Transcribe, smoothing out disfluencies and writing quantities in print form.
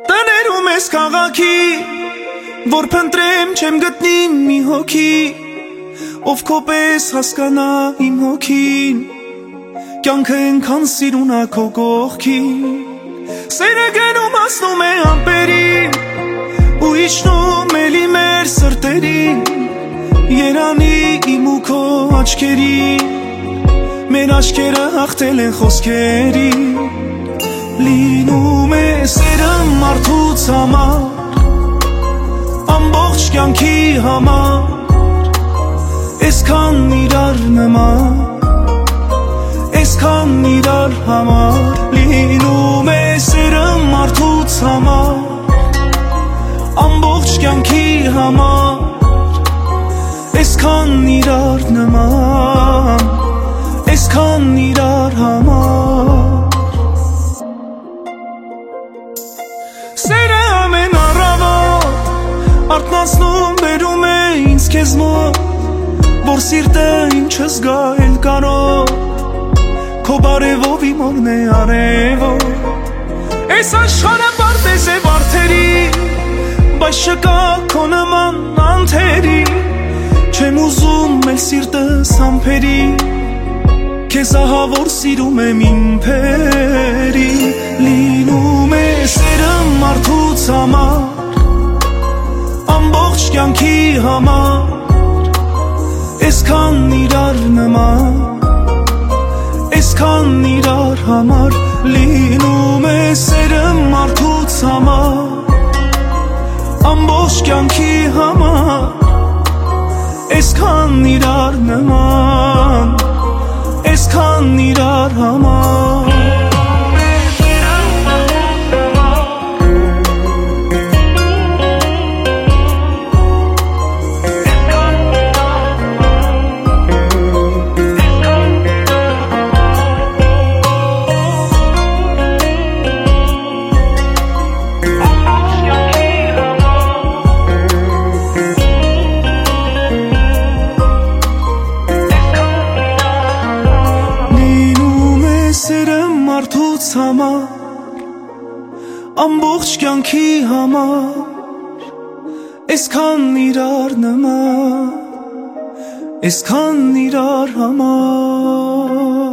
Տներում ես քաղաքի, որ փնտրեմ չեմ գտնի մի հոգի, ով քո պես հասկանա իմ հոգին, կյանքը ենքան սիրունա քո կողքին, սերը գնում հասնում է ամպերին, ու իջնում էլի մեր սրտերին, երանի իմ ու քո աչքերին, մեր աչքերը հաղթել են խոսքերին, լինում է սերը մարդուց համար, ամբողջ կյանքի համար, այսքան իրար նման, այսքան իրար համար, լինում է սերը մարդուց համար, ամբողջ կյանքի համար, այսքան իրար նման, այսքան իրար համար։ Սերը ամեն առավոտ արթնացնում բերում է ինձ քեզ մոտ, որ սիրտը իմ չզգա էլ կարող, քո բարևով իմ օրն է արևոտ, այս աշխարհը պարտեզ է վարդերի, բայց չկա քո նման անթերի, չեմ ուզում էլ սիրտս ամփերի, քեզ ահա որ սիրում եմ ինքերի, լինում է սերը մարդուց համար, ամբողջ կյանքի համար, այսքան իրար նման, այսքան իրար համար, լինում է սերը մարդուց համար, ամբողջ կյանքի համար, այսքան իրար նման, այսքան իրար համար։ Մարդուց համար, ամբողջ կյանքի համար, այսքան իրար նման, այսքան իրար համար։